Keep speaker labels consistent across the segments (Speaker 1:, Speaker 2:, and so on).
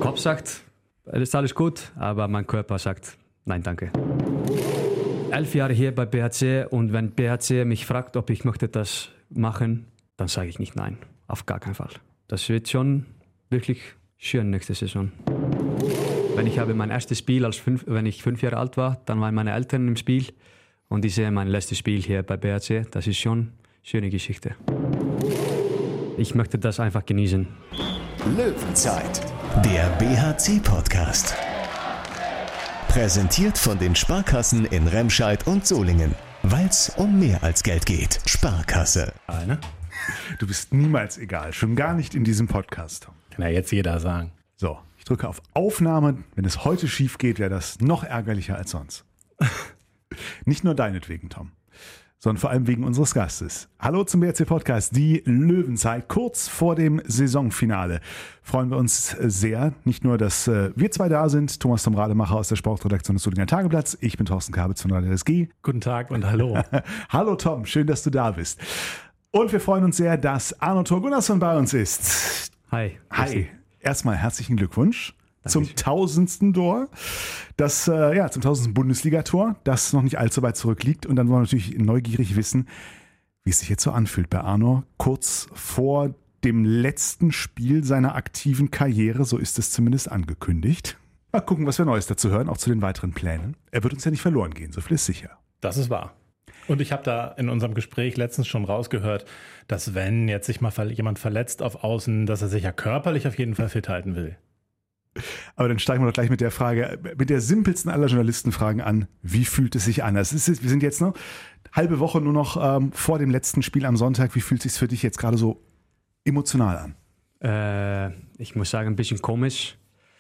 Speaker 1: Kopf sagt, es ist alles gut, aber mein Körper sagt, nein, danke. 11 Jahre hier bei BHC und wenn BHC mich fragt, ob ich möchte das machen, dann sage ich nicht nein, auf gar keinen Fall. Das wird schon wirklich schön nächste Saison. Wenn ich habe mein erstes Spiel, wenn ich 5 Jahre alt war, dann waren meine Eltern im Spiel und ich sehe mein letztes Spiel hier bei BHC. Das ist schon eine schöne Geschichte. Ich möchte das einfach genießen.
Speaker 2: Löwenzeit, der BHC-Podcast. Präsentiert von den Sparkassen in Remscheid und Solingen. Weil's um mehr als Geld geht. Sparkasse.
Speaker 3: Du bist niemals egal, schon gar nicht in diesem Podcast.
Speaker 4: Kann ja jetzt jeder sagen.
Speaker 3: So, ich drücke auf Aufnahme. Wenn es heute schief geht, wäre das noch ärgerlicher als sonst. Nicht nur deinetwegen, Tom, sondern vor allem wegen unseres Gastes. Hallo zum BHC-Podcast, die Löwenzeit, kurz vor dem Saisonfinale. Freuen wir uns sehr, nicht nur, dass wir zwei da sind, Thomas Tom Rademacher aus der Sportredaktion des Solinger Tageblatts, ich bin Thorsten Kabitz von Radio SG.
Speaker 4: Guten Tag und hallo.
Speaker 3: Hallo Tom, schön, dass du da bist. Und wir freuen uns sehr, dass Arno Thor Gunnarsson bei uns ist.
Speaker 1: Hi.
Speaker 3: Hi. Erstmal herzlichen Glückwunsch.
Speaker 1: Dankeschön.
Speaker 3: Zum 1000. Tor, zum 1000. Bundesligator, das noch nicht allzu weit zurückliegt. Und dann wollen wir natürlich neugierig wissen, wie es sich jetzt so anfühlt bei Arno, kurz vor dem letzten Spiel seiner aktiven Karriere, so ist es zumindest angekündigt. Mal gucken, was wir Neues dazu hören, auch zu den weiteren Plänen. Er wird uns ja nicht verloren gehen, so viel ist sicher.
Speaker 4: Das ist wahr. Und ich habe da in unserem Gespräch letztens schon rausgehört, dass wenn jetzt sich mal jemand verletzt auf Außen, dass er sich ja körperlich auf jeden Fall fit halten will.
Speaker 3: Aber dann steigen wir doch gleich mit der Frage, mit der simpelsten aller Journalistenfragen an. Wie fühlt es sich an? Wir sind jetzt noch halbe Woche nur noch vor dem letzten Spiel am Sonntag. Wie fühlt es sich für dich jetzt gerade so emotional an?
Speaker 1: Ich muss sagen, ein bisschen komisch.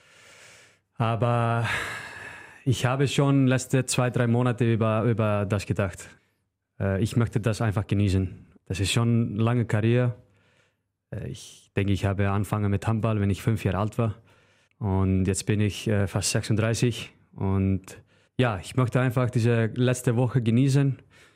Speaker 1: Aber ich habe schon letzte 2-3 Monate über das gedacht. Ich möchte das einfach genießen. Das ist schon eine lange Karriere. Ich denke, ich habe angefangen mit Handball, wenn ich 5 Jahre alt war. Und jetzt bin ich fast 36 und ja, ich möchte einfach diese letzte Woche genießen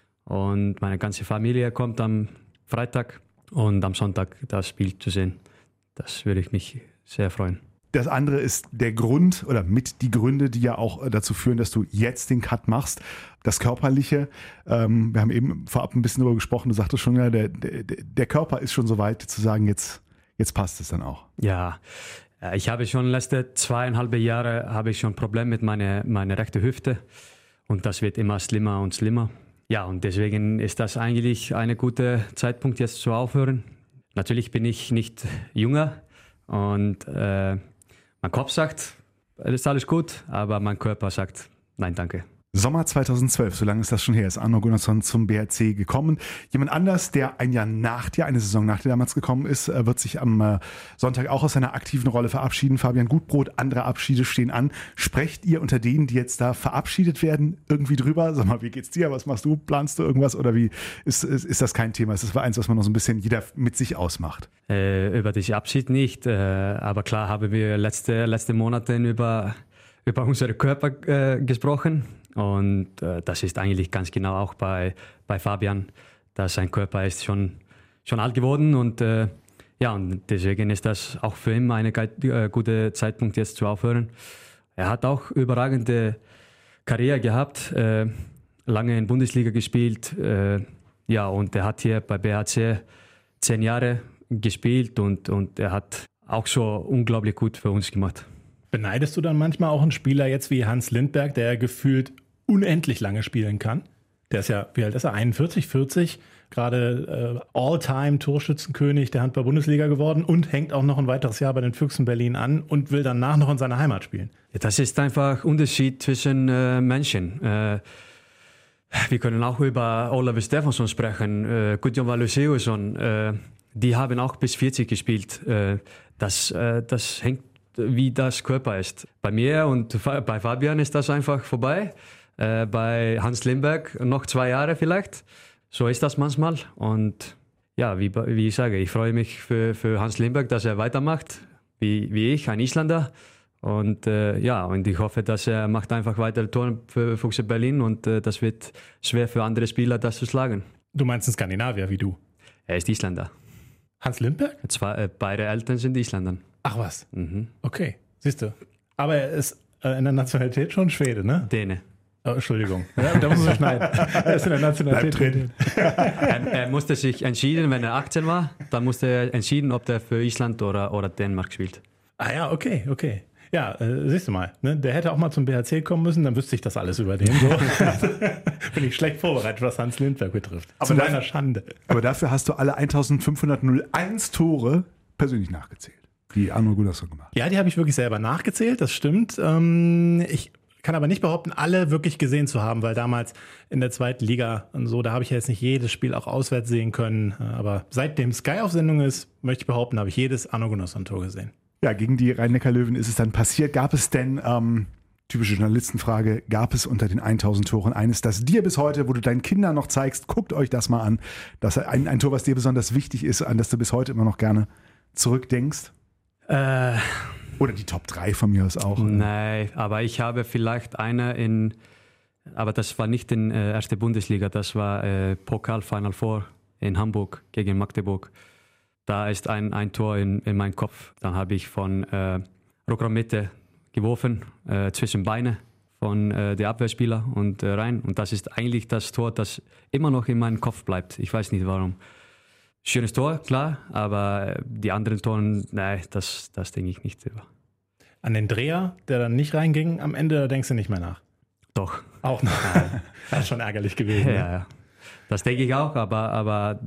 Speaker 1: und meine ganze Familie kommt am Freitag und am Sonntag das Spiel zu sehen. Das würde ich mich sehr freuen.
Speaker 3: Das andere ist der Grund oder mit die Gründe, die ja auch dazu führen, dass du jetzt den Cut machst. Das Körperliche, wir haben eben vorab ein bisschen darüber gesprochen, du sagtest schon, ja, der Körper ist schon so weit zu sagen, jetzt passt es dann auch.
Speaker 1: Ja, ich habe schon letzte 2,5 Jahre habe ich schon Probleme mit meiner rechten Hüfte und das wird immer schlimmer und schlimmer. Ja, und deswegen ist das eigentlich ein guter Zeitpunkt jetzt zu aufhören. Natürlich bin ich nicht jünger und mein Kopf sagt, es ist alles gut, aber mein Körper sagt, nein, danke.
Speaker 3: Sommer 2012, so lange ist das schon her, ist Arno Gunnarsson zum BHC gekommen. Jemand anders, der ein Jahr nach dir, eine Saison nach dir damals gekommen ist, wird sich am Sonntag auch aus seiner aktiven Rolle verabschieden. Fabian Gutbrot, andere Abschiede stehen an. Sprecht ihr unter denen, die jetzt da verabschiedet werden, irgendwie drüber? Sag mal, wie geht's dir? Was machst du? Planst du irgendwas? Oder wie ist das kein Thema? Ist das eins, was man noch so ein bisschen jeder mit sich ausmacht?
Speaker 1: Über diesen Abschied nicht, aber klar haben wir letzte Monate über unseren Körper gesprochen. Und das ist eigentlich ganz genau auch bei Fabian, dass sein Körper ist schon alt geworden und und deswegen ist das auch für ihn ein guter Zeitpunkt jetzt zu aufhören. Er hat auch überragende Karriere gehabt, lange in Bundesliga gespielt, und er hat hier bei BHC 10 Jahre gespielt und er hat auch so unglaublich gut für uns gemacht.
Speaker 4: Beneidest du dann manchmal auch einen Spieler jetzt wie Hans Lindberg, der gefühlt unendlich lange spielen kann? Der ist ja, wie alt ist er? 41, 40, gerade All-Time-Torschützenkönig der Handball-Bundesliga geworden und hängt auch noch ein weiteres Jahr bei den Füchsen Berlin an und will danach noch in seiner Heimat spielen.
Speaker 1: Ja, das ist einfach ein Unterschied zwischen Menschen. Wir können auch über Oliver Stefansson sprechen, Gudjon Valuseusson, die haben auch bis 40 gespielt. Das hängt, wie das Körper ist. Bei mir und bei Fabian ist das einfach vorbei. Bei Hans Lindberg noch 2 Jahre vielleicht. So ist das manchmal. Und ja, wie ich sage, ich freue mich für Hans Lindberg, dass er weitermacht, wie ich, ein Isländer. Und und ich hoffe, dass er macht einfach weiter Tore für Füchse Berlin und das wird schwer für andere Spieler, das zu schlagen.
Speaker 4: Du meinst ein Skandinavier wie du?
Speaker 1: Er ist Isländer.
Speaker 4: Hans Lindberg?
Speaker 1: Beide Eltern sind Isländer.
Speaker 4: Ach was?
Speaker 1: Mhm.
Speaker 4: Okay. siehst du. Aber er ist in der Nationalität schon Schwede, ne?
Speaker 1: Däne.
Speaker 4: Oh, Entschuldigung, ja, da muss man schneiden. Er ist in der Nationalität drin.
Speaker 1: Er musste sich entschieden, wenn er 18 war, dann musste er entschieden, ob der für Island oder Dänemark spielt.
Speaker 4: Ah ja, okay. Ja, siehst du mal, ne? Der hätte auch mal zum BHC kommen müssen, dann wüsste ich das alles über den. So. Bin ich schlecht vorbereitet, was Hans Lindberg betrifft.
Speaker 3: Aber
Speaker 4: zu meiner Schande.
Speaker 3: Aber dafür hast du alle 1501 Tore persönlich nachgezählt, die Arno Gunnarsson gemacht hat.
Speaker 4: Ja, die habe ich wirklich selber nachgezählt, das stimmt. Ich kann aber nicht behaupten, alle wirklich gesehen zu haben, weil damals in der zweiten Liga und so, da habe ich ja jetzt nicht jedes Spiel auch auswärts sehen können. Aber seitdem Sky auf Sendung ist, möchte ich behaupten, habe ich jedes Arno Gunnarsson-Tor gesehen.
Speaker 3: Ja, gegen die Rhein-Neckar-Löwen ist es dann passiert. Gab es denn, typische Journalistenfrage, gab es unter den 1000 Toren eines, das dir bis heute, wo du deinen Kindern noch zeigst, guckt euch das mal an, das ein Tor, was dir besonders wichtig ist, an das du bis heute immer noch gerne zurückdenkst? Oder die Top 3 von mir aus auch?
Speaker 1: Nein, aber ich habe vielleicht eine aber das war nicht in erste Bundesliga, das war Pokal Final Four in Hamburg gegen Magdeburg. Da ist ein Tor in meinem Kopf. Dann habe ich von Rückraummitte geworfen, zwischen Beine von der Abwehrspieler und rein. Und das ist eigentlich das Tor, das immer noch in meinem Kopf bleibt. Ich weiß nicht warum. Schönes Tor, klar, aber die anderen Toren, nein, das denke ich nicht über.
Speaker 4: An den Dreher, der dann nicht reinging, am Ende da denkst du nicht mehr nach?
Speaker 1: Doch.
Speaker 4: Auch noch. Das ist schon ärgerlich gewesen.
Speaker 1: Ja. Das denke ich auch, aber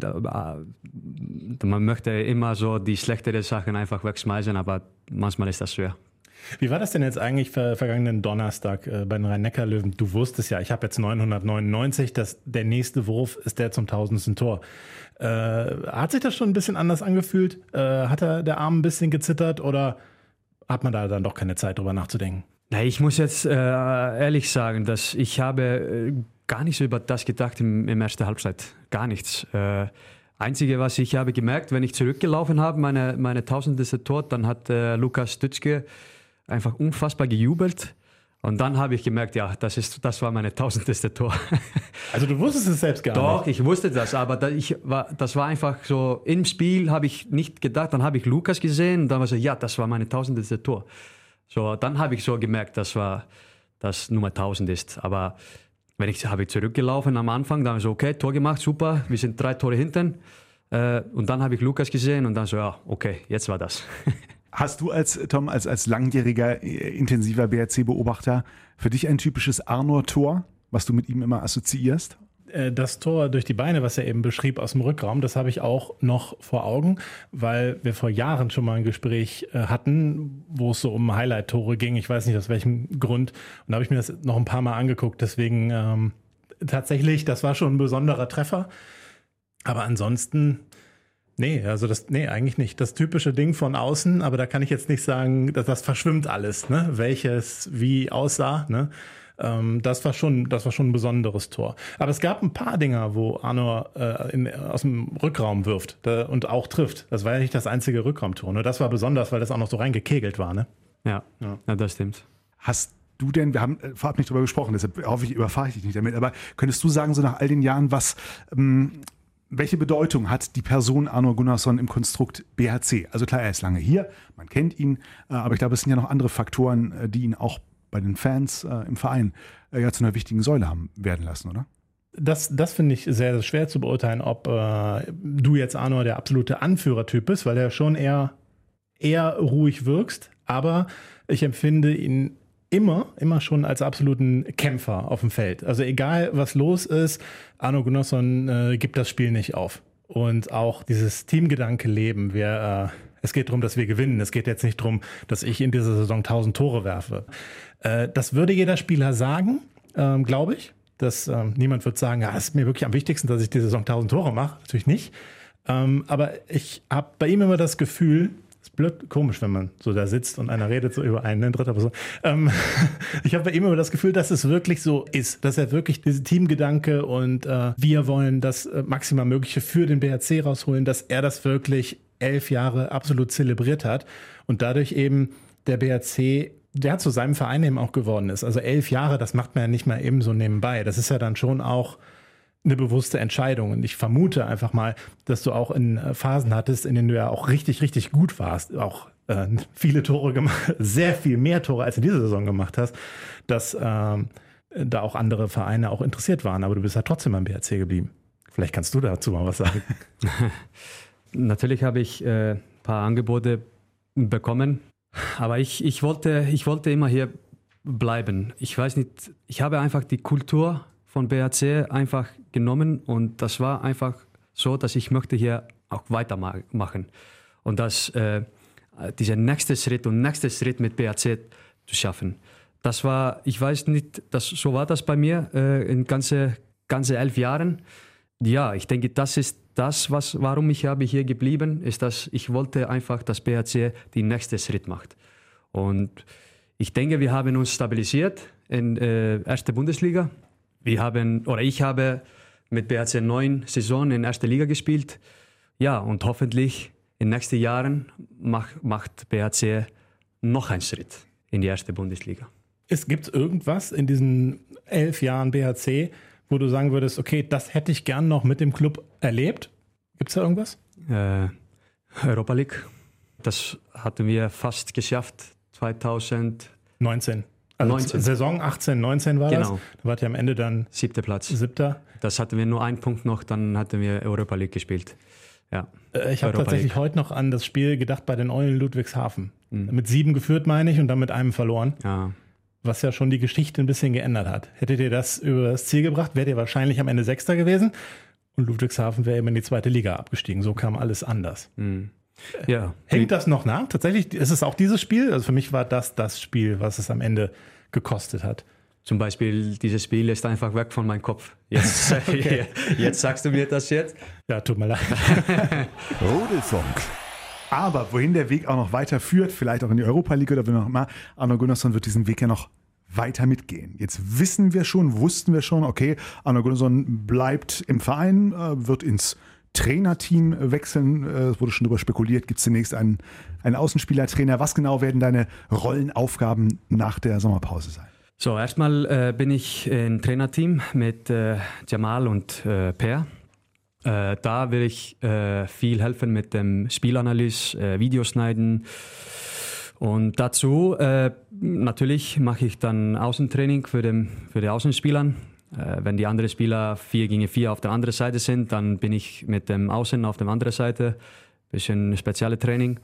Speaker 1: man möchte immer so die schlechteren Sachen einfach wegschmeißen, aber manchmal ist das schwer.
Speaker 4: Wie war das denn jetzt eigentlich vergangenen Donnerstag bei den Rhein-Neckar-Löwen? Du wusstest ja, ich habe jetzt 999, der nächste Wurf ist der zum 1000. Tor. Hat sich das schon ein bisschen anders angefühlt? Hat der Arm ein bisschen gezittert oder hat man da dann doch keine Zeit, drüber nachzudenken?
Speaker 1: Na, ich muss jetzt ehrlich sagen, dass ich habe gar nicht so über das gedacht im ersten Halbzeit. Gar nichts. Einzige, was ich habe gemerkt, wenn ich zurückgelaufen habe, meine 1000. Tor, dann hat Lukas Stützke einfach unfassbar gejubelt. Und dann habe ich gemerkt, ja, das war meine 1000. Tor.
Speaker 4: Also du wusstest es selbst gar nicht?
Speaker 1: Doch, ich wusste das, aber das war einfach so, im Spiel habe ich nicht gedacht, dann habe ich Lukas gesehen und dann war so, ja, das war meine 1000. Tor. So, dann habe ich so gemerkt, dass Nummer 1000 ist. Aber habe ich zurückgelaufen am Anfang, dann so, okay, Tor gemacht, super, wir sind 3 Tore hinten. Und dann habe ich Lukas gesehen und dann so, ja, okay, jetzt war das.
Speaker 3: Hast du als langjähriger, intensiver BRC-Beobachter für dich ein typisches Arnor-Tor, was du mit ihm immer assoziierst?
Speaker 4: Das Tor durch die Beine, was er eben beschrieb aus dem Rückraum, das habe ich auch noch vor Augen, weil wir vor Jahren schon mal ein Gespräch hatten, wo es so um Highlight-Tore ging. Ich weiß nicht aus welchem Grund. Und da habe ich mir das noch ein paar Mal angeguckt. Deswegen tatsächlich, das war schon ein besonderer Treffer. Aber ansonsten, eigentlich nicht. Das typische Ding von außen, aber da kann ich jetzt nicht sagen, dass das verschwimmt alles, ne? Welches wie aussah, ne? Das war schon ein besonderes Tor. Aber es gab ein paar Dinger, wo Arnor aus dem Rückraum wirft und auch trifft. Das war ja nicht das einzige Rückraumtor. Nur das war besonders, weil das auch noch so reingekegelt war, ne?
Speaker 1: Ja, das stimmt.
Speaker 3: Hast du denn, wir haben vorab nicht drüber gesprochen, deshalb hoffe ich, überfahre ich dich nicht damit, aber könntest du sagen, so nach all den Jahren, welche Bedeutung hat die Person Arno Gunnarsson im Konstrukt BHC? Also klar, er ist lange hier, man kennt ihn, aber ich glaube, es sind ja noch andere Faktoren, die ihn auch bei den Fans im Verein zu einer wichtigen Säule haben werden lassen, oder?
Speaker 4: Das finde ich sehr, sehr schwer zu beurteilen, ob du jetzt Arno der absolute Anführertyp bist, weil er schon eher ruhig wirkst, aber ich empfinde ihn immer schon als absoluten Kämpfer auf dem Feld. Also egal, was los ist, Arno Gunnarsson gibt das Spiel nicht auf. Und auch dieses Teamgedanke leben. Es geht darum, dass wir gewinnen. Es geht jetzt nicht darum, dass ich in dieser Saison 1000 Tore werfe. Das würde jeder Spieler sagen, glaube ich. Niemand wird sagen, ja, es ist mir wirklich am wichtigsten, dass ich diese Saison 1000 Tore mache. Natürlich nicht. Aber ich habe bei ihm immer das Gefühl, ist blöd, komisch, wenn man so da sitzt und einer redet so über einen in dritter Person. Ich habe bei ihm immer das Gefühl, dass es wirklich so ist, dass er wirklich diesen Teamgedanke und wir wollen das maximal Mögliche für den BHC rausholen, dass er das wirklich 11 Jahre absolut zelebriert hat und dadurch eben der BHC, der zu seinem Verein eben auch geworden ist. Also 11 Jahre, das macht man ja nicht mal eben so nebenbei. Das ist ja dann schon auch eine bewusste Entscheidung. Und ich vermute einfach mal, dass du auch in Phasen hattest, in denen du ja auch richtig, richtig gut warst. Auch viele Tore gemacht, sehr viel mehr Tore als in dieser Saison gemacht hast, dass da auch andere Vereine auch interessiert waren, aber du bist ja trotzdem beim BHC geblieben. Vielleicht kannst du dazu mal was sagen.
Speaker 1: Natürlich habe ich ein paar Angebote bekommen, aber ich wollte immer hier bleiben. Ich weiß nicht, ich habe einfach die Kultur von BHC einfach genommen und das war einfach so, dass ich möchte hier auch weitermachen und dass dieser nächste Schritt mit BHC zu schaffen. Das war, ich weiß nicht, so war das bei mir in ganze 11 Jahren. Ja, ich denke, das ist das, warum ich habe hier geblieben, ist, dass ich wollte einfach, dass BHC den nächsten Schritt macht. Und ich denke, wir haben uns stabilisiert in erste Bundesliga. Ich habe mit BHC 9 Saison in erster Liga gespielt. Ja, und hoffentlich in den nächsten Jahren macht BHC noch einen Schritt in die erste Bundesliga.
Speaker 4: Gibt es irgendwas in diesen 11 Jahren BHC, wo du sagen würdest, okay, das hätte ich gern noch mit dem Club erlebt? Gibt es da irgendwas?
Speaker 1: Europa League, das hatten wir fast geschafft, 2019.
Speaker 4: Also 19. Saison 18, 19 war das?
Speaker 1: Genau.
Speaker 4: Da wart ihr am Ende dann
Speaker 1: 7. Platz.
Speaker 4: 7.
Speaker 1: Das hatten wir nur einen Punkt noch, dann hatten wir Europa League gespielt. Ja.
Speaker 4: Ich habe tatsächlich heute noch an das Spiel gedacht bei den Eulen Ludwigshafen. Mit 7 geführt, meine ich, und dann mit einem verloren.
Speaker 1: Ja.
Speaker 4: Was ja schon die Geschichte ein bisschen geändert hat. Hättet ihr das über das Ziel gebracht, wärt ihr wahrscheinlich am Ende 6. gewesen und Ludwigshafen wäre eben in die 2. Liga abgestiegen. So kam alles anders.
Speaker 1: Ja.
Speaker 4: Hängt das noch nach? Tatsächlich ist es auch dieses Spiel? Also für mich war das Spiel, was es am Ende gekostet hat.
Speaker 1: Zum Beispiel, dieses Spiel ist einfach weg von meinem Kopf. Jetzt, okay. Jetzt sagst du mir das jetzt?
Speaker 4: Ja, tut mir leid.
Speaker 2: Rudelfunk.
Speaker 3: Aber wohin der Weg auch noch weiter führt, vielleicht auch in die Europa League oder wie noch immer, Arno Gunnarsson wird diesen Weg ja noch weiter mitgehen. Jetzt wussten wir schon, okay, Arno Gunnarsson bleibt im Verein, wird ins Trainerteam wechseln. Es wurde schon darüber spekuliert, gibt es demnächst einen Außenspielertrainer. Was genau werden deine Rollenaufgaben nach der Sommerpause sein?
Speaker 1: So, erstmal bin ich im Trainerteam mit Jamal und Per. Da will ich viel helfen mit dem Spielanalyse, Videoschneiden. Und dazu natürlich mache ich dann Außentraining für die Außenspielern. Wenn die anderen Spieler 4 gegen 4 auf der anderen Seite sind, dann bin ich mit dem Außen auf der anderen Seite. Bisschen spezielle Training.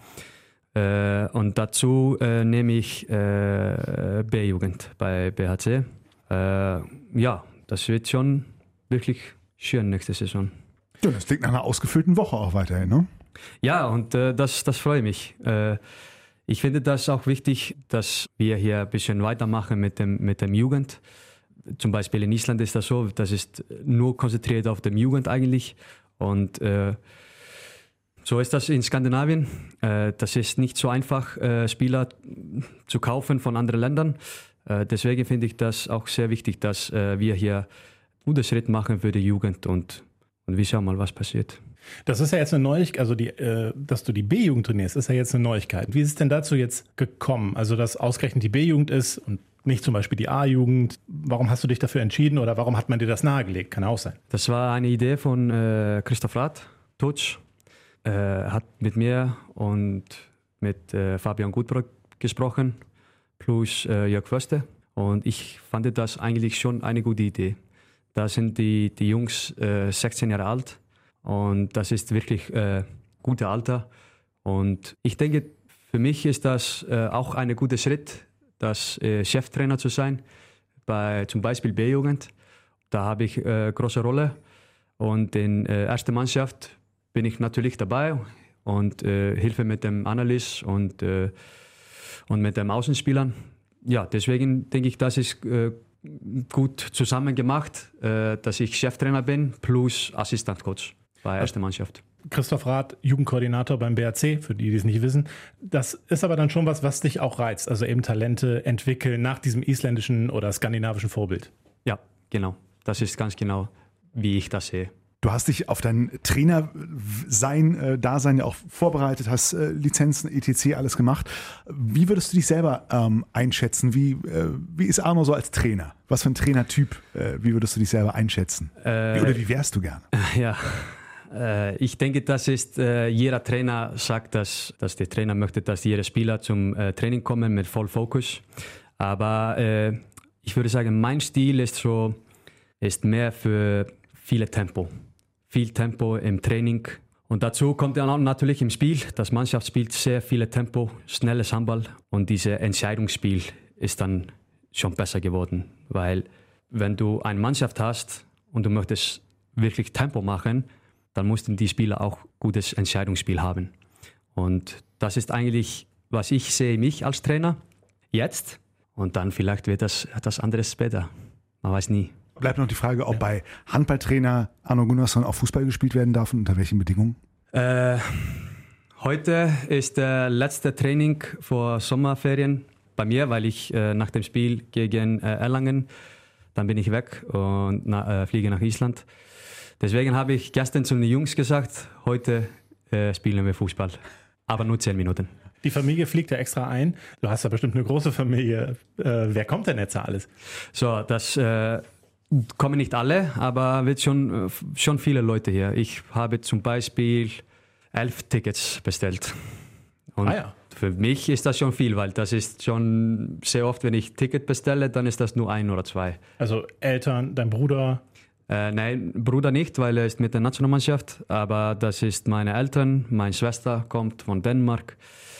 Speaker 1: Und dazu nehme ich B-Jugend bei BHC. Ja, das wird schon wirklich schön nächste Saison.
Speaker 3: Ja, das klingt nach einer ausgefüllten Woche auch weiterhin, ne?
Speaker 1: Ja, und das freut mich. Ich finde das auch wichtig, dass wir hier ein bisschen weitermachen mit dem Jugend. Zum Beispiel in Island ist das so, das ist nur konzentriert auf dem Jugend eigentlich. Und so ist das in Skandinavien. Das ist nicht so einfach, Spieler zu kaufen von anderen Ländern. Deswegen finde ich das auch sehr wichtig, dass wir hier einen guten Schritt machen für die Jugend und wir schauen mal, was passiert.
Speaker 4: Das ist ja jetzt eine Neuigkeit, also dass du die B-Jugend trainierst, ist ja jetzt eine Neuigkeit. Wie ist es denn dazu jetzt gekommen? Also, dass ausgerechnet die B-Jugend ist und nicht zum Beispiel die A-Jugend. Warum hast du dich dafür entschieden oder warum hat man dir das nahegelegt? Kann auch sein.
Speaker 1: Das war eine Idee von Christoph Rath, Coach. Hat mit mir und mit Fabian Gutbrot gesprochen, plus Jörg Förster. Und ich fand das eigentlich schon eine gute Idee. Da sind die Jungs 16 Jahre alt und das ist wirklich gutes Alter. Und ich denke, für mich ist das auch ein guter Schritt, das Cheftrainer zu sein, bei zum Beispiel B-Jugend. Da habe ich große Rolle und in erster Mannschaft bin ich natürlich dabei und helfe mit dem Analyst und mit den Außenspielern. Ja, deswegen denke ich, das ist gut zusammen gemacht, dass ich Cheftrainer bin plus Assistentcoach bei erster Mannschaft.
Speaker 4: Christoph Rath, Jugendkoordinator beim BHC, für die es nicht wissen. Das ist aber dann schon was dich auch reizt, also eben Talente entwickeln nach diesem isländischen oder skandinavischen Vorbild.
Speaker 1: Ja, genau. Das ist ganz genau, wie ich das sehe.
Speaker 3: Du hast dich auf dein Dasein ja auch vorbereitet, hast Lizenzen, etc. alles gemacht. Wie würdest du dich selber einschätzen? Wie ist Arno so als Trainer? Was für ein Trainertyp? Wie würdest du dich selber einschätzen? Oder wie wärst du gerne?
Speaker 1: Ja, Ich denke, das ist, jeder Trainer sagt, dass der Trainer möchte, dass jeder Spieler zum Training kommen mit voll Fokus. Aber ich würde sagen, mein Stil ist mehr für viel Tempo im Training. Und dazu kommt dann auch natürlich im Spiel. Das Mannschaft spielt sehr viel Tempo, schnelles Handball. Und dieses Entscheidungsspiel ist dann schon besser geworden. Weil wenn du eine Mannschaft hast und du möchtest wirklich Tempo machen, dann mussten die Spieler auch gutes Entscheidungsspiel haben. Und das ist eigentlich, was ich sehe, mich als Trainer jetzt. Und dann vielleicht wird das etwas anderes später. Man weiß nie.
Speaker 3: Bleibt noch die Frage, ob bei Handballtrainer Arno Gunnarsson auch Fußball gespielt werden darf und unter welchen Bedingungen?
Speaker 1: Heute ist der letzte Training vor Sommerferien bei mir, weil ich nach dem Spiel gegen Erlangen, dann bin ich weg und fliege nach Island. Deswegen habe ich gestern zu den Jungs gesagt, heute spielen wir Fußball, aber nur 10 Minuten.
Speaker 4: Die Familie fliegt ja extra ein. Du hast ja bestimmt eine große Familie. Wer kommt denn jetzt da alles?
Speaker 1: So, das kommen nicht alle, aber wird schon viele Leute hier. Ich habe zum Beispiel 11 Tickets bestellt. Und für mich ist das schon viel, weil das ist schon sehr oft, wenn ich Ticket bestelle, dann ist das nur 1 oder 2.
Speaker 4: Also Eltern, dein Bruder?
Speaker 1: Nein, Bruder nicht, weil er ist mit der Nationalmannschaft, aber das ist meine Eltern, meine Schwester kommt von Dänemark,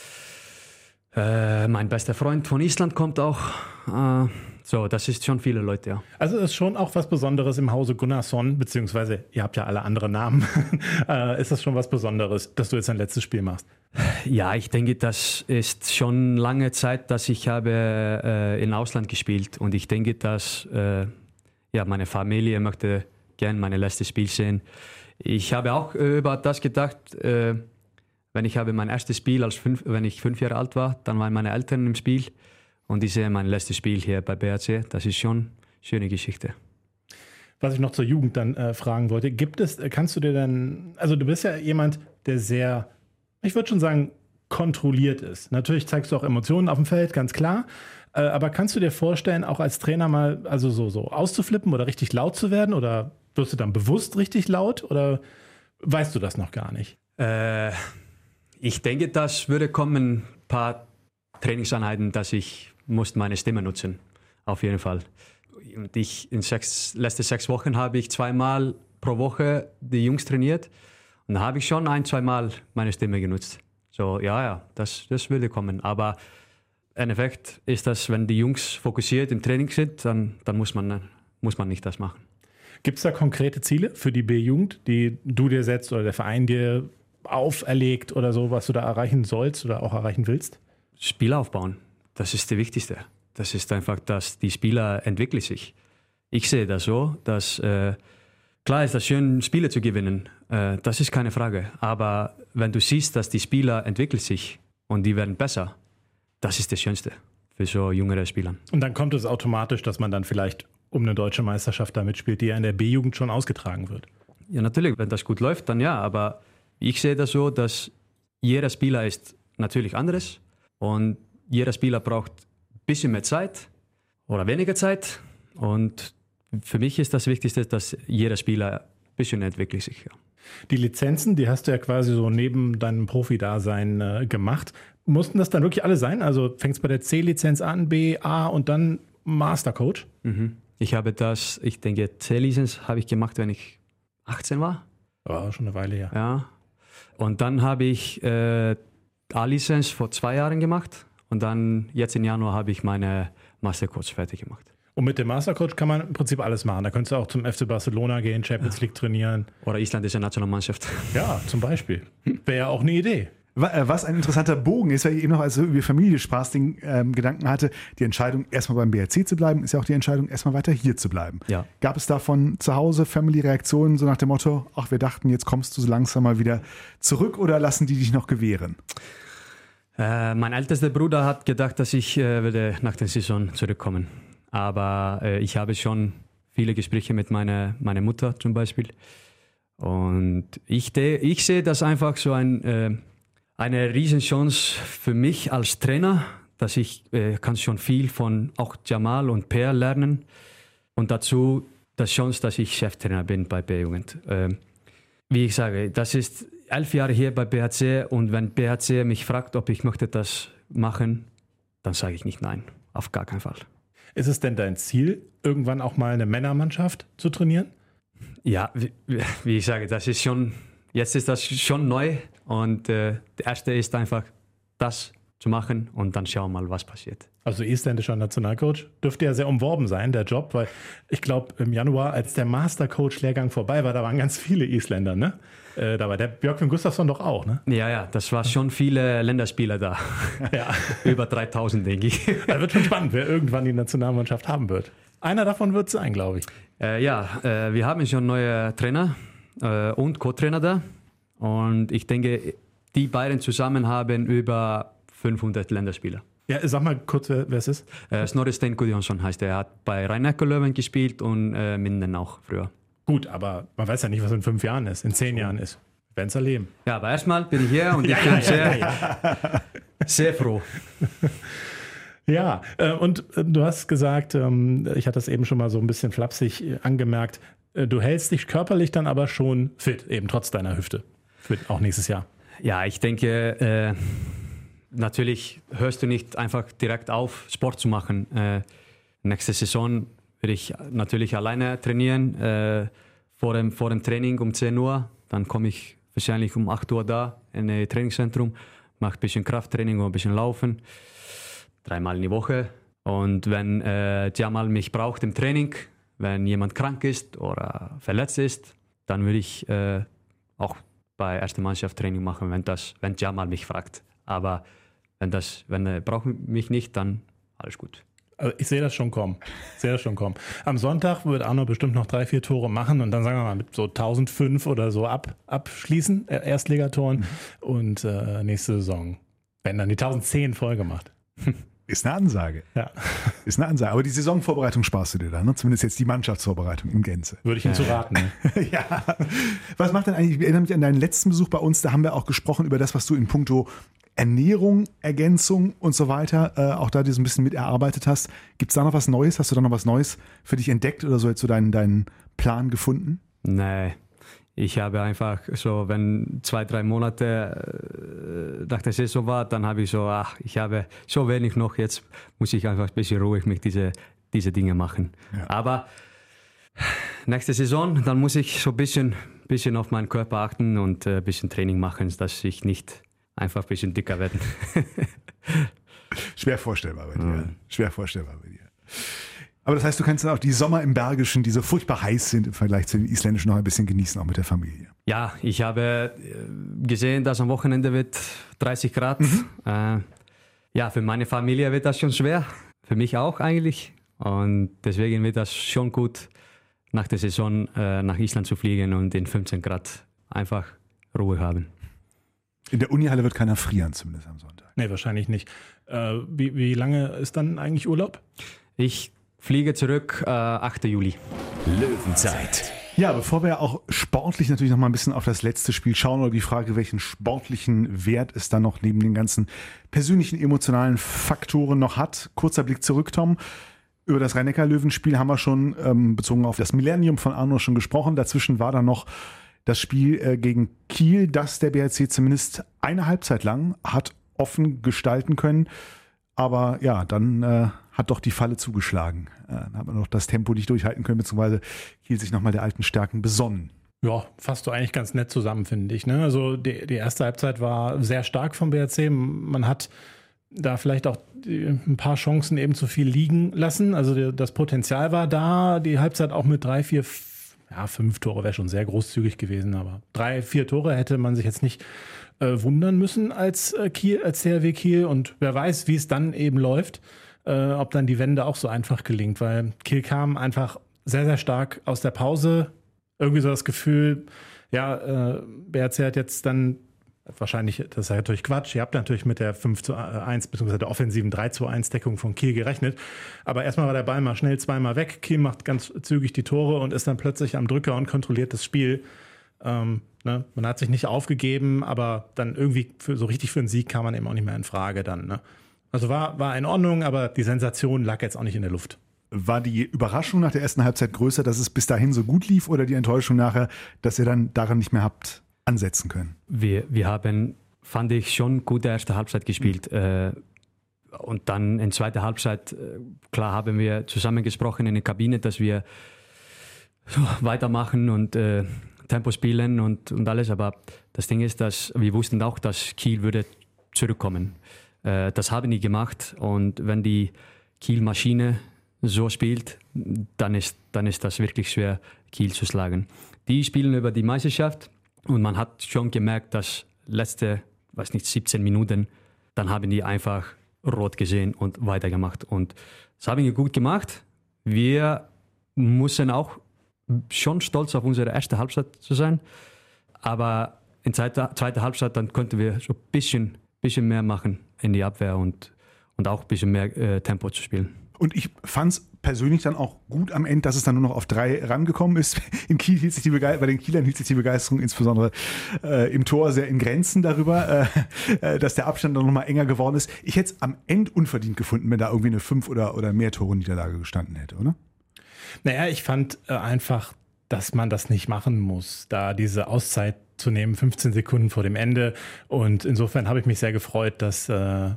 Speaker 1: mein bester Freund von Island kommt auch, so, das ist schon viele Leute, ja.
Speaker 4: Also es ist schon auch was Besonderes im Hause Gunnarsson, beziehungsweise ihr habt ja alle andere Namen, ist das schon was Besonderes, dass du jetzt dein letztes Spiel machst?
Speaker 1: Ja, ich denke, das ist schon lange Zeit, dass ich habe im Ausland gespielt und ich denke, dass meine Familie möchte gerne mein letztes Spiel sehen. Ich habe auch über das gedacht, wenn ich habe mein erstes Spiel, wenn ich 5 Jahre alt war, dann waren meine Eltern im Spiel und ich sehe mein letztes Spiel hier bei BRC. Das ist schon eine schöne Geschichte.
Speaker 4: Was ich noch zur Jugend dann fragen wollte, kannst du dir dann, also du bist ja jemand, der sehr, ich würde schon sagen, kontrolliert ist. Natürlich zeigst du auch Emotionen auf dem Feld, ganz klar. Aber kannst du dir vorstellen, auch als Trainer mal also so auszuflippen oder richtig laut zu werden? Oder wirst du dann bewusst richtig laut? Oder weißt du das noch gar nicht?
Speaker 1: Ich denke, das würde kommen, ein paar Trainingseinheiten, dass ich muss meine Stimme nutzen. Auf jeden Fall. Und in letzten 6 Wochen habe ich 2-mal pro Woche die Jungs trainiert. Und da habe ich schon 1-2 Mal meine Stimme genutzt. So, das würde kommen. Aber im Endeffekt ist das, wenn die Jungs fokussiert im Training sind, dann muss man nicht das machen.
Speaker 4: Gibt es da konkrete Ziele für die B-Jugend, die du dir setzt oder der Verein dir auferlegt oder so, was du da erreichen sollst oder auch erreichen willst?
Speaker 1: Spieler aufbauen, das ist das Wichtigste. Das ist einfach, dass die Spieler entwickeln sich. Ich sehe das so, dass klar ist das schön, Spiele zu gewinnen, das ist keine Frage. Aber wenn du siehst, dass die Spieler entwickeln sich und die werden besser, das ist das Schönste für so jüngere Spieler.
Speaker 4: Und dann kommt es automatisch, dass man dann vielleicht um eine deutsche Meisterschaft da mitspielt, die ja in der B-Jugend schon ausgetragen wird.
Speaker 1: Ja, natürlich, wenn das gut läuft, dann ja. Aber ich sehe das so, dass jeder Spieler ist natürlich anderes und jeder Spieler braucht ein bisschen mehr Zeit oder weniger Zeit. Und für mich ist das Wichtigste, dass jeder Spieler ein bisschen entwickelt sich. Ja.
Speaker 4: Die Lizenzen, die hast du ja quasi so neben deinem Profi-Dasein gemacht. Mussten das dann wirklich alle sein? Also fängst bei der C-Lizenz an, B, A und dann Mastercoach?
Speaker 1: Mhm. Ich denke, C-Lizenz habe ich gemacht, wenn ich 18 war.
Speaker 4: Ja, schon eine Weile her.
Speaker 1: Ja. Und dann habe ich A-Lizenz vor 2 Jahren gemacht und dann jetzt im Januar habe ich meine Mastercoach fertig gemacht.
Speaker 4: Und mit dem Mastercoach kann man im Prinzip alles machen. Da könntest du auch zum FC Barcelona gehen, Champions League trainieren.
Speaker 1: Oder isländische Nationalmannschaft.
Speaker 4: Ja, zum Beispiel. Wäre ja auch eine Idee.
Speaker 3: Was ein interessanter Bogen ist, weil ich eben noch, als du über Familie Spaß den Gedanken hatte, die Entscheidung, erstmal beim BRC zu bleiben, ist ja auch die Entscheidung, erstmal weiter hier zu bleiben. Ja. Gab es da von zu Hause Family-Reaktionen, so nach dem Motto, ach, wir dachten, jetzt kommst du so langsam mal wieder zurück, oder lassen die dich noch gewähren?
Speaker 1: Mein ältester Bruder hat gedacht, dass ich würde nach der Saison zurückkommen. Aber ich habe schon viele Gespräche mit meiner Mutter zum Beispiel. Und ich sehe das einfach so eine Riesenchance für mich als Trainer, dass ich kann schon viel von auch Jamal und Per lernen. Und dazu die Chance, dass ich Cheftrainer bin bei B-Jugend. Wie ich sage, das ist 11 Jahre hier bei BHC und wenn BHC mich fragt, ob ich möchte das machen, dann sage ich nicht nein, auf gar keinen Fall.
Speaker 4: Ist es denn dein Ziel, irgendwann auch mal eine Männermannschaft zu trainieren?
Speaker 1: Ja, wie ich sage, jetzt ist das schon neu und der erste ist einfach das zu machen und dann schauen wir mal, was passiert.
Speaker 4: Also isländischer Nationalcoach dürfte ja sehr umworben sein, der Job, weil ich glaube im Januar, als der Mastercoach-Lehrgang vorbei war, da waren ganz viele Isländer, ne? Da war der Björkvin Gustafsson doch auch, ne?
Speaker 1: Ja, das war schon viele Länderspieler da.
Speaker 4: Ja.
Speaker 1: Über 3000, denke ich.
Speaker 4: Da wird schon spannend, wer irgendwann die Nationalmannschaft haben wird. Einer davon wird es sein, glaube ich.
Speaker 1: Wir haben schon neue Trainer und Co-Trainer da. Und ich denke, die beiden zusammen haben über 500 Länderspieler.
Speaker 4: Ja, sag mal kurz, wer es ist.
Speaker 1: Snorri Steinn Gudjonsson heißt er. Er hat bei Rhein-Neckar-Löwen gespielt und Minden auch früher.
Speaker 4: Gut, aber man weiß ja nicht, was in 5 Jahren ist, in 10 Jahren ist. Wir werden es erleben.
Speaker 1: Ja, aber erstmal bin ich hier und ich bin sehr froh.
Speaker 4: Ja, und du hast gesagt, ich hatte das eben schon mal so ein bisschen flapsig angemerkt, du hältst dich körperlich dann aber schon fit, eben trotz deiner Hüfte, für auch nächstes Jahr.
Speaker 1: Ja, ich denke, natürlich hörst du nicht einfach direkt auf, Sport zu machen. Nächste Saison werde ich natürlich alleine trainieren, vor dem Training um 10 Uhr. Dann komme ich wahrscheinlich um 8 Uhr da in ein Trainingszentrum, mache ein bisschen Krafttraining und ein bisschen Laufen. 3-mal in die Woche. Und wenn Jamal mich braucht im Training, wenn jemand krank ist oder verletzt ist, dann würde ich auch bei erster Mannschaft Training machen, wenn Jamal mich fragt. Aber wenn er braucht mich nicht, dann alles gut.
Speaker 4: Also ich sehe das schon kommen. Am Sonntag wird Arno bestimmt noch 3-4 Tore machen und dann sagen wir mal mit so 1005 oder so abschließen, Erstligatoren. Und nächste Saison, wenn dann die 1010 voll gemacht.
Speaker 3: Ist eine Ansage.
Speaker 4: Ja.
Speaker 3: Ist eine Ansage. Aber die Saisonvorbereitung sparst du dir da, ne? Zumindest jetzt die Mannschaftsvorbereitung in Gänze.
Speaker 4: Würde ich ihm zu raten. Ne?
Speaker 3: Ja. Was macht denn eigentlich, ich erinnere mich an deinen letzten Besuch bei uns, da haben wir auch gesprochen über das, was du in puncto Ernährung, Ergänzung und so weiter, auch da dir so ein bisschen mit erarbeitet hast. Gibt es da noch was Neues? Hast du da noch was Neues für dich entdeckt oder so jetzt so deinen Plan gefunden?
Speaker 1: Nee, ich habe einfach so, wenn 2-3 Monate nach der Saison war, dann habe ich so, ich habe so wenig noch, jetzt muss ich einfach ein bisschen ruhig mit diese Dinge machen. Ja. Aber nächste Saison, dann muss ich so ein bisschen auf meinen Körper achten und ein bisschen Training machen, dass ich nicht einfach ein bisschen dicker werde.
Speaker 3: Schwer vorstellbar bei dir. Aber das heißt, du kannst dann auch die Sommer im Bergischen, die so furchtbar heiß sind im Vergleich zu den isländischen, noch ein bisschen genießen, auch mit der Familie.
Speaker 1: Ja, ich habe gesehen, dass am Wochenende wird 30 Grad. Ja, für meine Familie wird das schon schwer. Für mich auch eigentlich. Und deswegen wird das schon gut, nach der Saison nach Island zu fliegen und in 15 Grad einfach Ruhe haben.
Speaker 3: In der Unihalle wird keiner frieren, zumindest am Sonntag.
Speaker 4: Nee, wahrscheinlich nicht. Wie lange ist dann eigentlich Urlaub?
Speaker 1: Ich fliege zurück 8. Juli.
Speaker 2: Löwenzeit.
Speaker 3: Ja, bevor wir auch sportlich natürlich noch mal ein bisschen auf das letzte Spiel schauen oder die Frage, welchen sportlichen Wert es dann noch neben den ganzen persönlichen, emotionalen Faktoren noch hat. Kurzer Blick zurück, Tom. Über das Rhein-Neckar-Löwen-Spiel haben wir schon bezogen auf das Millennium von Arno schon gesprochen. Dazwischen war dann noch das Spiel gegen Kiel, das der BRC zumindest eine Halbzeit lang hat offen gestalten können. Aber ja, dann hat doch die Falle zugeschlagen. Dann hat man noch das Tempo nicht durchhalten können, beziehungsweise Kiel sich nochmal der alten Stärken besonnen.
Speaker 4: Ja, fasst du eigentlich ganz nett zusammen, finde ich. Ne? Also die erste Halbzeit war sehr stark vom BRC. Man hat da vielleicht auch ein paar Chancen eben zu viel liegen lassen. Also das Potenzial war da. Die Halbzeit auch mit 3, 4, 5 Tore wäre schon sehr großzügig gewesen. Aber 3, 4 Tore hätte man sich jetzt nicht wundern müssen als CRW Kiel. Und wer weiß, wie es dann eben läuft, ob dann die Wende auch so einfach gelingt. Weil Kiel kam einfach sehr, sehr stark aus der Pause. Irgendwie so das Gefühl, BRC hat jetzt dann wahrscheinlich, das ist natürlich Quatsch, ihr habt natürlich mit der 5:1 bzw. der offensiven 3:1 Deckung von Kiel gerechnet, aber erstmal war der Ball mal schnell zweimal weg, Kiel macht ganz zügig die Tore und ist dann plötzlich am Drücker und kontrolliert das Spiel. Man hat sich nicht aufgegeben, aber dann irgendwie so richtig für einen Sieg kam man eben auch nicht mehr in Frage dann. Ne? Also war in Ordnung, aber die Sensation lag jetzt auch nicht in der Luft.
Speaker 3: War die Überraschung nach der ersten Halbzeit größer, dass es bis dahin so gut lief oder die Enttäuschung nachher, dass ihr dann daran nicht mehr habt ansetzen können?
Speaker 1: Wir haben, fand ich, schon gute erste Halbzeit gespielt. Und dann in zweiter Halbzeit, klar haben wir zusammengesprochen in der Kabine, dass wir weitermachen und Tempo spielen und alles. Aber das Ding ist, dass wir wussten auch, dass Kiel würde zurückkommen. Das haben die gemacht. Und wenn die Kiel-Maschine so spielt, dann ist das wirklich schwer, Kiel zu schlagen. Die spielen über die Meisterschaft und man hat schon gemerkt, dass letzte, 17 Minuten, dann haben die einfach rot gesehen und weitergemacht. Und das haben wir gut gemacht. Wir müssen auch schon stolz auf unsere erste Halbzeit zu sein. Aber in zweiter Halbzeit, dann konnten wir so ein bisschen mehr machen in die Abwehr und auch ein bisschen mehr Tempo zu spielen.
Speaker 3: Und ich fand es persönlich dann auch gut am Ende, dass es dann nur noch auf 3 rangekommen ist. In Kiel bei den Kielern hielt sich die Begeisterung insbesondere im Tor sehr in Grenzen darüber, dass der Abstand dann nochmal enger geworden ist. Ich hätte es am Ende unverdient gefunden, wenn da irgendwie eine 5 oder mehr Tore Niederlage gestanden hätte, oder?
Speaker 4: Naja, ich fand einfach, dass man das nicht machen muss, da diese Auszeit zu nehmen, 15 Sekunden vor dem Ende. Und insofern habe ich mich sehr gefreut, dass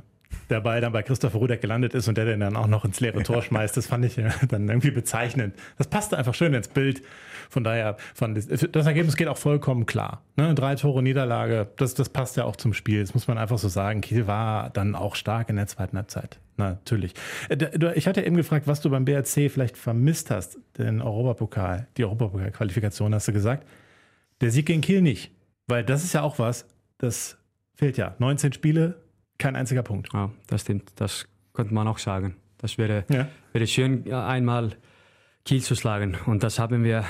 Speaker 4: der Ball dann bei Christopher Rudek gelandet ist und der den dann auch noch ins leere Tor schmeißt. Das fand ich dann irgendwie bezeichnend. Das passte einfach schön ins Bild. Von daher, das Ergebnis geht auch vollkommen klar. 3 Tore Niederlage, das passt ja auch zum Spiel. Das muss man einfach so sagen. Kiel war dann auch stark in der zweiten Halbzeit. Natürlich. Ich hatte eben gefragt, was du beim BRC vielleicht vermisst hast. Den Europapokal, die Europapokal-Qualifikation hast du gesagt. Der Sieg gegen Kiel nicht. Weil das ist ja auch was, das fehlt ja. 19 Spiele, kein einziger Punkt.
Speaker 1: Ja, das stimmt. Das könnte man auch sagen. Das wäre schön, einmal Kiel zu schlagen. Und das haben wir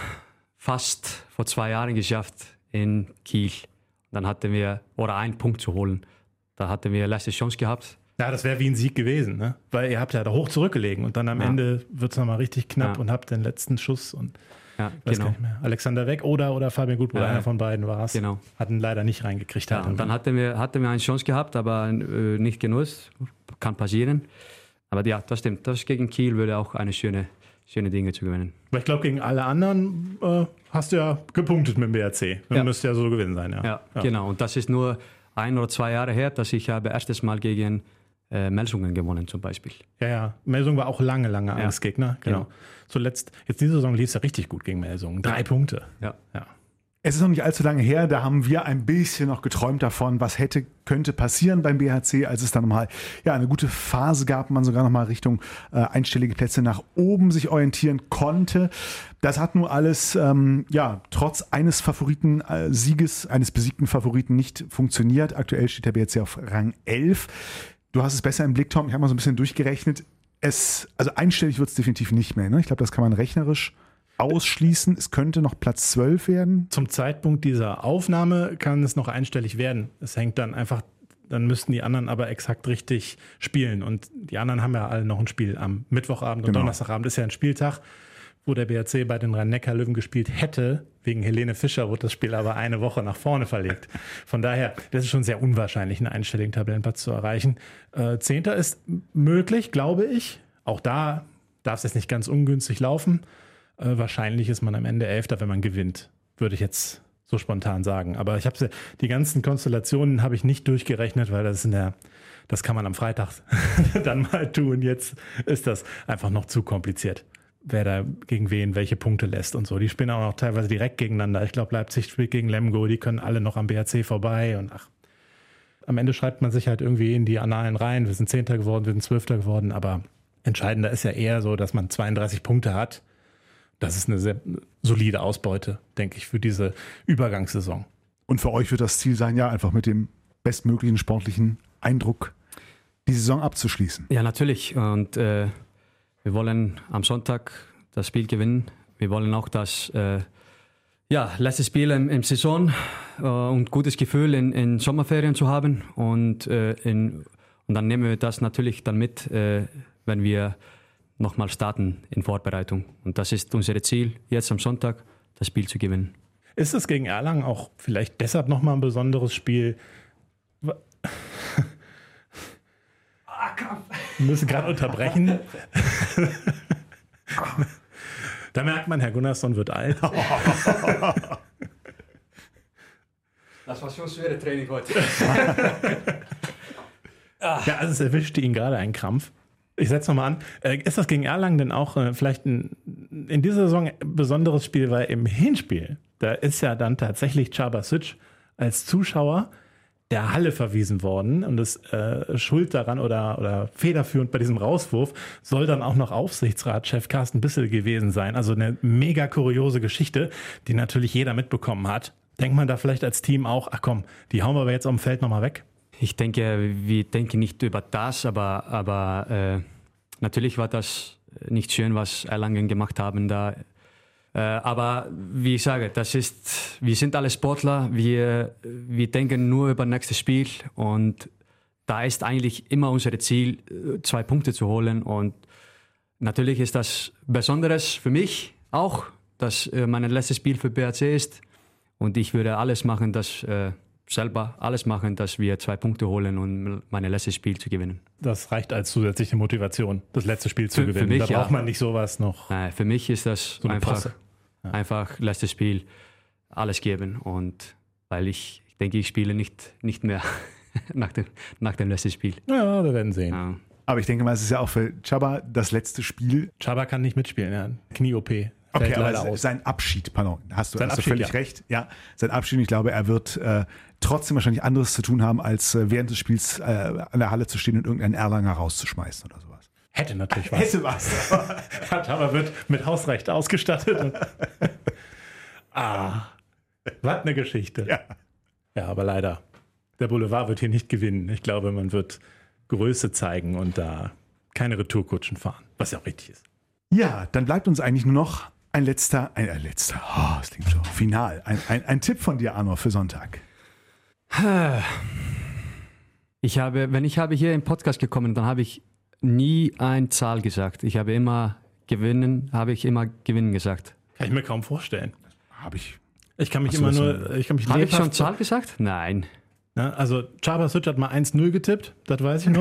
Speaker 1: fast vor 2 Jahren geschafft in Kiel. Dann hatten wir, oder einen Punkt zu holen. Da hatten wir letzte Chance gehabt.
Speaker 4: Ja, das wäre wie ein Sieg gewesen, ne? Weil ihr habt ja da hoch zurückgelegen und dann am Ende wird es nochmal richtig knapp und habt den letzten Schuss und weiß gar nicht mehr. Alexander Weg oder Fabian Gutbrot, einer von beiden war es. Genau. Hatten leider nicht reingekriegt.
Speaker 1: Ja, und dann hatten wir eine Chance gehabt, aber nicht genutzt. Kann passieren. Aber ja, das stimmt. Das gegen Kiel würde auch eine schöne Dinge zu gewinnen.
Speaker 4: Aber ich glaube, gegen alle anderen hast du ja gepunktet mit dem BRC. Das müsste ja so gewesen sein.
Speaker 1: Ja, genau. Und das ist nur 1 oder 2 Jahre her, dass ich habe erstes Mal gegen Melsungen gewonnen zum Beispiel.
Speaker 4: Ja. Melsungen war auch lange Angstgegner. Genau. Zuletzt, jetzt diese Saison lief es ja richtig gut gegen Melsungen. 3 Punkte. Ja.
Speaker 3: Es ist noch nicht allzu lange her, da haben wir ein bisschen noch geträumt davon, was könnte passieren beim BHC, als es dann nochmal eine gute Phase gab, man sogar nochmal Richtung einstellige Plätze nach oben sich orientieren konnte. Das hat nur alles trotz eines Favoriten-Sieges, eines besiegten Favoriten nicht funktioniert. Aktuell steht der BHC auf Rang 11. Du hast es besser im Blick, Tom. Ich habe mal so ein bisschen durchgerechnet. Also einstellig wird es definitiv nicht mehr. Ne? Ich glaube, das kann man rechnerisch ausschließen. Es könnte noch Platz 12 werden.
Speaker 4: Zum Zeitpunkt dieser Aufnahme kann es noch einstellig werden. Es hängt dann einfach, dann müssten die anderen aber exakt richtig spielen. Und die anderen haben ja alle noch ein Spiel am Mittwochabend und Donnerstagabend ist ja ein Spieltag, wo der BRC bei den Rhein-Neckar-Löwen gespielt hätte. Wegen Helene Fischer wurde das Spiel aber eine Woche nach vorne verlegt. Von daher, das ist schon sehr unwahrscheinlich, einen einstelligen Tabellenplatz zu erreichen. 10. ist möglich, glaube ich. Auch da darf es jetzt nicht ganz ungünstig laufen. Wahrscheinlich ist man am Ende 11., wenn man gewinnt, würde ich jetzt so spontan sagen. Aber die ganzen Konstellationen habe ich nicht durchgerechnet, weil das kann man am Freitag dann mal tun. Jetzt ist das einfach noch zu kompliziert, wer da gegen wen welche Punkte lässt und so. Die spielen auch noch teilweise direkt gegeneinander. Ich glaube, Leipzig spielt gegen Lemgo, die können alle noch am BRC vorbei und am Ende schreibt man sich halt irgendwie in die Annalen rein. Wir sind 10. geworden, wir sind 12. geworden, aber entscheidender ist ja eher so, dass man 32 Punkte hat. Das ist eine sehr solide Ausbeute, denke ich, für diese Übergangssaison.
Speaker 3: Und für euch wird das Ziel sein, einfach mit dem bestmöglichen sportlichen Eindruck die Saison abzuschließen.
Speaker 1: Ja, natürlich. Und wir wollen am Sonntag das Spiel gewinnen. Wir wollen auch das letzte Spiel im Saison und gutes Gefühl in Sommerferien zu haben. Und dann nehmen wir das natürlich dann mit, wenn wir nochmal starten in Vorbereitung. Und das ist unser Ziel, jetzt am Sonntag das Spiel zu gewinnen.
Speaker 4: Ist es gegen Erlangen auch vielleicht deshalb nochmal ein besonderes Spiel? Wir müssen gerade unterbrechen. Da merkt man, Herr Gunnarsson wird alt.
Speaker 1: Das war schon ein schweres Training heute.
Speaker 4: Ja, also es erwischte ihn gerade ein Krampf. Ich setze nochmal an. Ist das gegen Erlangen denn auch vielleicht in dieser Saison ein besonderes Spiel, weil im Hinspiel, da ist ja dann tatsächlich Čabasić als Zuschauer der Halle verwiesen worden und das Schuld daran oder federführend bei diesem Rauswurf soll dann auch noch Aufsichtsratschef Carsten Bissel gewesen sein. Also eine mega kuriose Geschichte, die natürlich jeder mitbekommen hat. Denkt man da vielleicht als Team auch, ach komm, die hauen wir jetzt auf dem Feld nochmal weg?
Speaker 1: Ich denke, wir denken nicht über das, aber natürlich war das nicht schön, was Erlangen gemacht haben da. Aber wie ich sage, wir sind alle Sportler, wir denken nur über das nächste Spiel und da ist eigentlich immer unser Ziel, 2 Punkte zu holen und natürlich ist das Besonderes für mich auch, dass mein letztes Spiel für BRC ist und ich würde alles machen, dass wir 2 Punkte holen, um mein letztes Spiel zu gewinnen.
Speaker 4: Das reicht als zusätzliche Motivation, das letzte Spiel zu gewinnen.
Speaker 1: Für mich,
Speaker 4: da braucht man nicht sowas noch.
Speaker 1: Nein, für mich ist das
Speaker 4: So
Speaker 1: einfach letztes Spiel alles geben. Und weil ich denke, ich spiele nicht mehr nach dem letzten Spiel.
Speaker 4: Ja, wir werden sehen.
Speaker 1: Ja.
Speaker 3: Aber ich denke mal, es ist ja auch für Chaba das letzte Spiel.
Speaker 4: Chaba kann nicht mitspielen, ja. Knie-OP.
Speaker 3: Okay,
Speaker 4: leider
Speaker 3: aber
Speaker 4: aus.
Speaker 3: sein Abschied, pardon, hast du
Speaker 4: Abschied,
Speaker 3: völlig
Speaker 4: ja.
Speaker 3: recht. Ja, sein Abschied, ich glaube, er wird trotzdem wahrscheinlich anderes zu tun haben, als während des Spiels an der Halle zu stehen und irgendeinen Erlanger rauszuschmeißen oder sowas.
Speaker 4: Hätte natürlich was.
Speaker 3: Hätte was.
Speaker 4: Chaba wird mit Hausrecht ausgestattet. Was eine Geschichte.
Speaker 3: Ja.
Speaker 4: Ja, aber leider. Der Boulevard wird hier nicht gewinnen. Ich glaube, man wird Größe zeigen und da keine Retourkutschen fahren, was ja auch richtig ist.
Speaker 3: Ja, dann bleibt uns eigentlich nur noch ein letzter, das klingt schon final, ein Tipp von dir, Arno, für Sonntag.
Speaker 1: Wenn ich hier im Podcast gekommen, dann habe ich nie eine Zahl gesagt. Ich habe immer gewinnen gesagt.
Speaker 4: Kann ich mir kaum vorstellen.
Speaker 3: Habe ich.
Speaker 4: Ich kann mich
Speaker 3: Hast du
Speaker 1: Habe ich schon
Speaker 4: lebhaft-
Speaker 1: Zahl gesagt? Nein.
Speaker 4: Ja, also Čabasić hat mal 1-0 getippt, das weiß ich noch.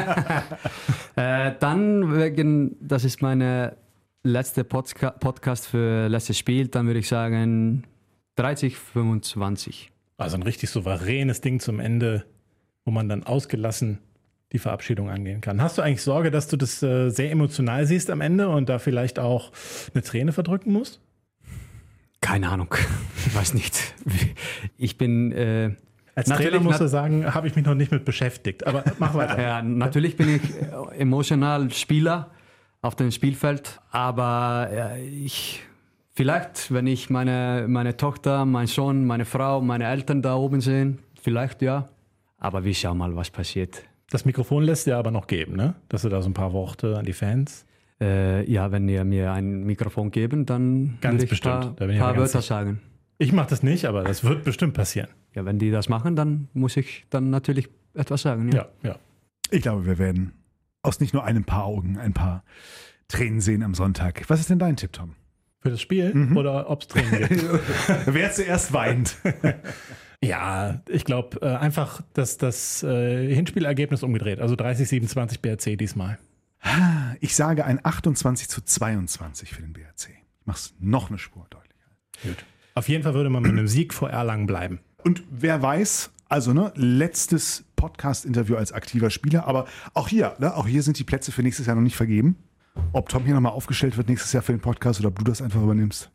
Speaker 1: Das ist meine letzte Podcast für letztes Spiel, dann würde ich sagen 30-25.
Speaker 4: Also ein richtig souveränes Ding zum Ende, wo man dann ausgelassen die Verabschiedung angehen kann. Hast du eigentlich Sorge, dass du das sehr emotional siehst am Ende und da vielleicht auch eine Träne verdrücken musst?
Speaker 1: Keine Ahnung, ich weiß nicht. Ich bin...
Speaker 4: Als Trainer musst du sagen, habe ich mich noch nicht mit beschäftigt, aber mach weiter.
Speaker 1: Ja, natürlich bin ich emotional Spieler auf dem Spielfeld, aber vielleicht, wenn ich meine Tochter, meinen Sohn, meine Frau, meine Eltern da oben sehe, vielleicht ja, aber wir schauen mal, was passiert.
Speaker 4: Das Mikrofon lässt dir aber noch geben, ne? Dass du da so ein paar Worte an die Fans.
Speaker 1: Ja, wenn ihr mir ein Mikrofon geben, dann
Speaker 4: Ganz
Speaker 1: würde ich
Speaker 4: bestimmt.
Speaker 1: ein
Speaker 4: Da bin ich
Speaker 1: paar
Speaker 4: aber ganz
Speaker 1: Wörter
Speaker 4: sicher.
Speaker 1: sagen.
Speaker 4: Ich mache das nicht, aber das wird bestimmt passieren.
Speaker 1: Ja, wenn die das machen, dann muss ich dann natürlich etwas sagen. Ja.
Speaker 4: Ja.
Speaker 3: Ich glaube, wir werden aus nicht nur einem Paar Augen ein paar Tränen sehen am Sonntag. Was ist denn dein Tipp, Tom?
Speaker 4: Für das Spiel oder ob es Tränen gibt?
Speaker 3: Wer zuerst weint.
Speaker 4: Ja, ich glaube einfach, dass das Hinspielergebnis umgedreht. Also 30-27 BRC diesmal.
Speaker 3: Ich sage ein 28-22 für den BRC. Ich mache es noch eine Spur deutlicher.
Speaker 4: Gut. Auf jeden Fall würde man mit einem Sieg vor Erlangen bleiben.
Speaker 3: Und wer weiß, also letztes Podcast-Interview als aktiver Spieler, aber auch hier sind die Plätze für nächstes Jahr noch nicht vergeben. Ob Tom hier nochmal aufgestellt wird nächstes Jahr für den Podcast oder ob du das einfach übernimmst.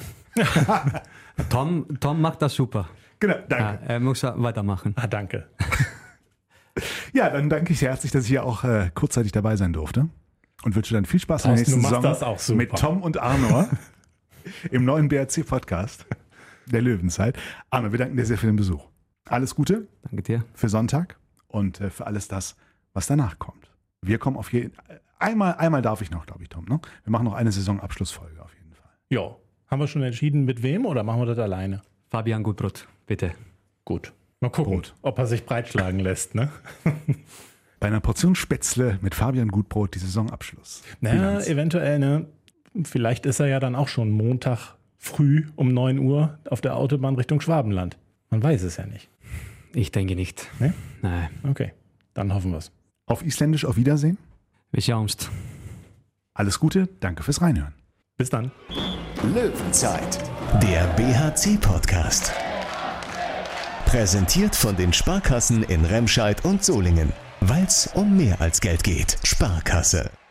Speaker 1: Tom macht das super.
Speaker 3: Genau, danke.
Speaker 1: Ja, er muss weitermachen.
Speaker 4: Danke.
Speaker 3: Ja, dann danke ich sehr herzlich, dass ich hier auch kurzzeitig dabei sein durfte und wünsche dann viel Spaß in der
Speaker 4: Thorsten,
Speaker 3: nächsten
Speaker 4: du machst
Speaker 3: Saison
Speaker 4: das auch super.
Speaker 3: mit Tom und Arno im neuen BRC-Podcast der Löwenzeit. Arno, wir danken dir sehr für den Besuch. Alles Gute
Speaker 1: Danke dir.
Speaker 3: für Sonntag und für alles das, was danach kommt. Wir kommen auf jeden einmal darf ich noch, glaube ich, Tom. Ne? Wir machen noch eine Saisonabschlussfolge auf jeden Fall.
Speaker 4: Ja. Haben wir schon entschieden, mit wem oder machen wir das alleine?
Speaker 1: Fabian Gutbrot, bitte.
Speaker 4: Gut. Mal gucken, ob er sich breitschlagen lässt, ne?
Speaker 3: Bei einer Portion Spätzle mit Fabian Gutbrot die Saisonabschluss.
Speaker 4: Naja,
Speaker 3: Bilanz.
Speaker 4: eventuell, ne? Vielleicht ist er ja dann auch schon Montag früh um 9 Uhr auf der Autobahn Richtung Schwabenland. Man weiß es ja nicht.
Speaker 1: Ich denke nicht.
Speaker 4: Ne?
Speaker 1: Nein.
Speaker 4: Okay, dann hoffen wir es.
Speaker 3: Auf Isländisch auf Wiedersehen.
Speaker 1: Wir schauen uns.
Speaker 3: Alles Gute, danke fürs Reinhören.
Speaker 4: Bis dann.
Speaker 2: Löwenzeit, der BHC-Podcast. Präsentiert von den Sparkassen in Remscheid und Solingen. Weil's um mehr als Geld geht. Sparkasse.